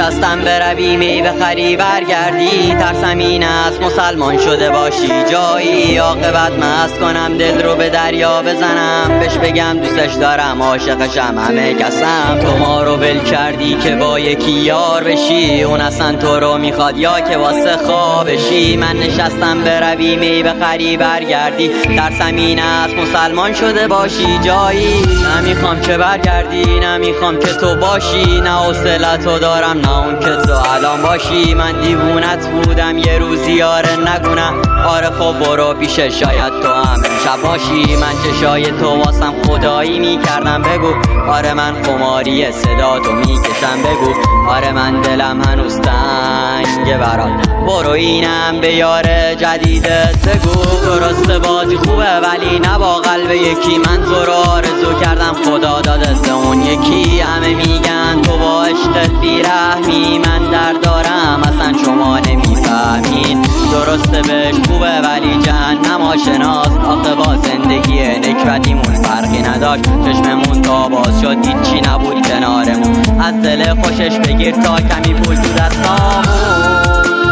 نشستم بروی می بخری برگردی، ترسم این است مسلمان شده باشی جایی، عاقبت مست کنم دل رو به دریا بزنم، بهش بگم دوستش دارم عاشقشم همه کسم. تو ما رو ول کردی که با یکی یار بشی، اون اصلا تو رو میخواد یا که واسه خوابشی. من نشستم بروی می بخری برگردی، ترسم این است مسلمان شده باشی جایی، نمیخوام که برگردی نمیخوام که تو باشی، نه حوصله‌تو دارم نه اون که تو الان باشی. من دیوونت بودم یه روزی آره نگونم، آره خب برو پیشه شاید تو هم امشب باشی. من چشای تو واسم خدایی میکردم بگو، آره من خماری صدا تو میکشم بگو، آره من دلم هنوز تنگه برات، برو اینم به یار جدیدت بگو. درسته بازی خوبه ولی نه با قلب یکی، من تو رو آرزو کردم خدا دادت به اون یکی. همه میگن تو با عشقت بیرحمی، من درد دارم اصلا شما نمیفهمین. درسته بهش خوبه ولی جهنم آشناست، آخه با زندگی نکبتیمون فرقی نداشت، چشممون تا باز شد هیچی نبود کنارمون، از دل خوشش بگیر تا کمی پول تو دستامون.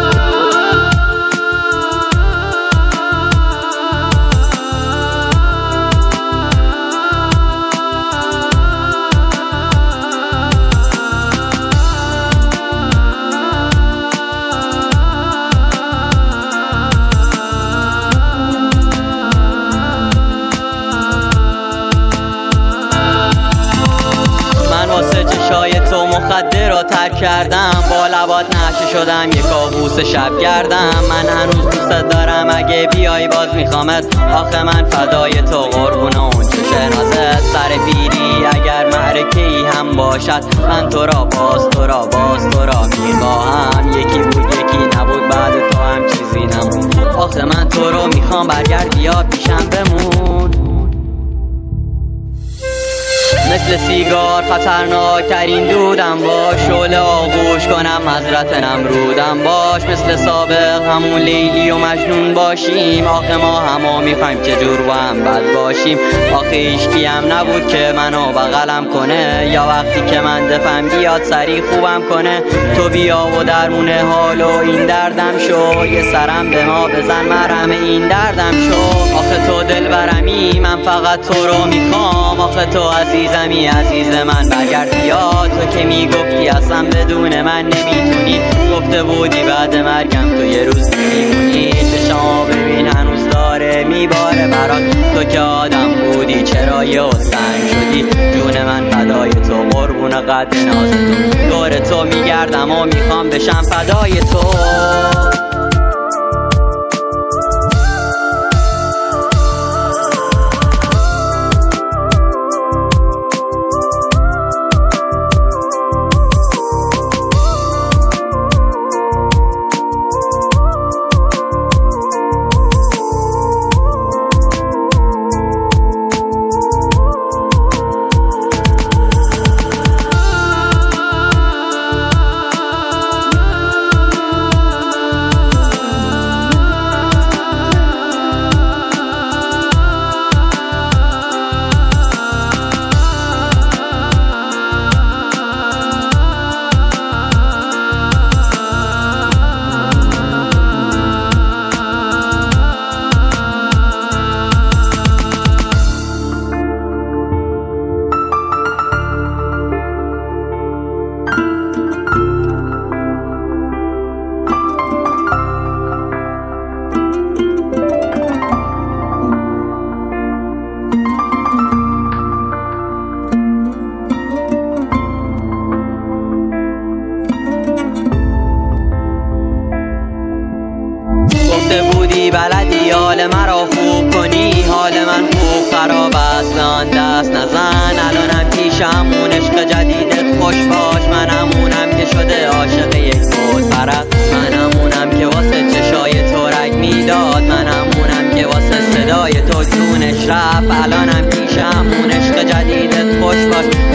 چشای تو مخدر رو ترک کردم، با لبات نشه شدم یک کابوس شب گردم. من هنوز دوست دارم اگه بیای باز میخوامت، آخه من فدای تو قربون اون چشم نازت. سر پیری اگر معرکه‌ای هم باشد، من تو را باز میخواهم، یکی بود یکی نبود بعد تو هم چیزی نمون، آخه من تو رو میخوام برگردی یا پیشم بمون. مثل سیگار خطرناکترین دودم باش، شعله آغوش کنم حضرت نمرودم باش، مثل سابق همون لیلی و مجنون باشیم، آخه ما همه میخوایم چجور با هم بد باشیم. آخه هیچکی هم نبود که منو بغلم کنه، یا وقتی که من دفم بیاد سری خوبم کنه. تو بیا و درمون حال و این دردم شو، یه سرم به ما بزن مرهم این دردم شو. آخه تو دل برمی من فقط تو رو میخوام، آخه تو عزیزمی عزیز من برگرد بیا. تو که میگفتی اصلا بدون من نمیتونی، گفته بودی بعد مرگم تو یه روز میمونی. چشما ببین هنوز داره میباره برات، تو که آدم بودی چرا یه سنگ شدی. جون من فدای تو قربون قد ناز تو، دور تو میگردم و میخوام بشم فدای تو. بلدی حال مرا خوب کنی، حال من خوب خراب است به آن دست نزن. الانم پیشم اون عشق جدیدت خوش باش، من همونم که شده عاشق یک بود پرست، من همونم که واسه چشای تو رگ میداد، من همونم که واسه صدای تو جونش رفت. الانم پیشم اون عشق جدیدت خوش باش،